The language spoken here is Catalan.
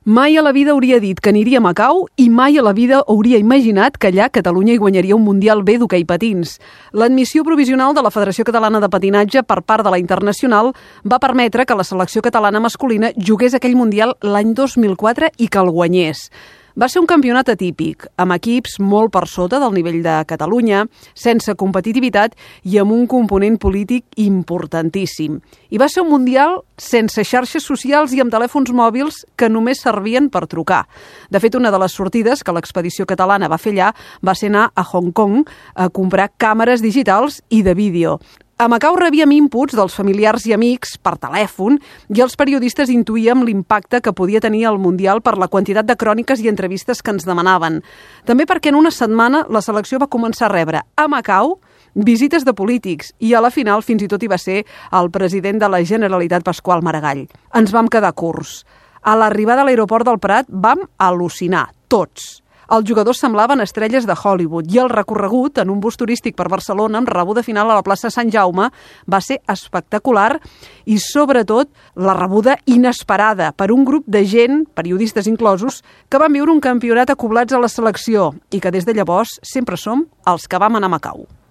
Mai a la vida hauria dit que aniria a Macau i mai a la vida hauria imaginat que allà Catalunya hi guanyaria un Mundial B d'hoquei patins. L'admissió provisional de la Federació Catalana de Patinatge per part de la Internacional va permetre que la selecció catalana masculina jugués aquell Mundial l'any 2004 i que el guanyés. Va ser un campionat atípic, amb equips molt per sota del nivell de Catalunya, sense competitivitat i amb un component polític importantíssim. I va ser un Mundial sense xarxes socials i amb telèfons mòbils que només servien per trucar. De fet, una de les sortides que l'expedició catalana va fer allà va ser anar a Hong Kong a comprar càmeres digitals i de vídeo. A Macau rebíem inputs dels familiars i amics per telèfon i els periodistes intuïem l'impacte que podia tenir el Mundial per la quantitat de cròniques i entrevistes que ens demanaven. També perquè en una setmana la selecció va començar a rebre a Macau visites de polítics i a la final fins i tot hi va ser el president de la Generalitat, Pasqual Maragall. Ens vam quedar curts. A l'arribada a l'aeroport del Prat vam al·lucinar, tots. Els jugadors semblaven estrelles de Hollywood i el recorregut en un bus turístic per Barcelona amb rebuda final a la plaça Sant Jaume va ser espectacular i, sobretot, la rebuda inesperada per un grup de gent, periodistes inclosos, que van viure un campionat acoblats a la selecció i que des de llavors sempre som els que vam anar a Macau.